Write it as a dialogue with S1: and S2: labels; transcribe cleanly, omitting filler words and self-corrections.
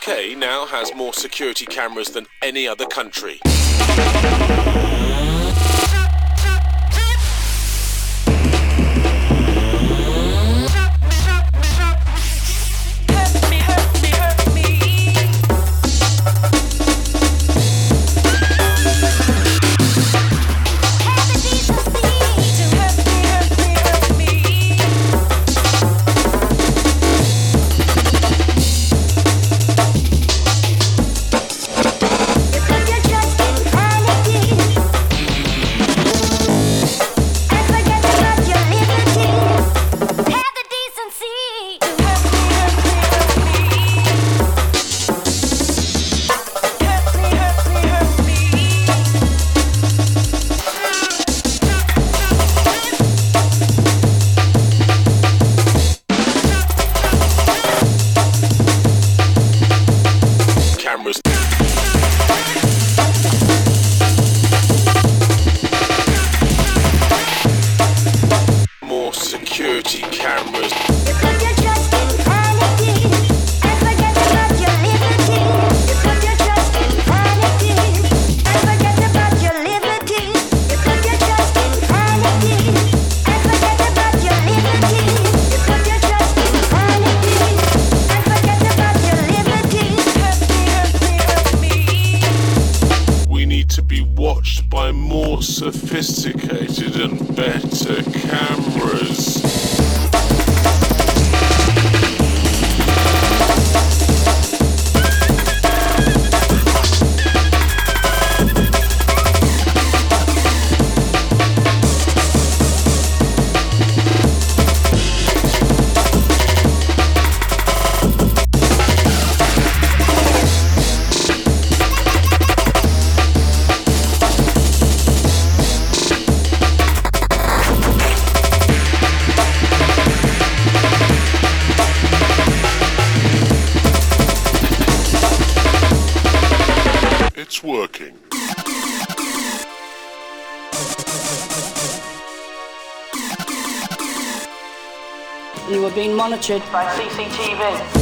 S1: UK now has more security cameras than any other country. More security cameras.
S2: You put your trust in vanity and forget about your liberty. You put your trust in vanity and forget about your liberty. You put your trust in vanity and forget about your liberty. You put your trust in vanity and forget about your liberty.
S1: We need to be watched by more sophisticated and better cameras. It's working.
S3: You were being monitored by CCTV.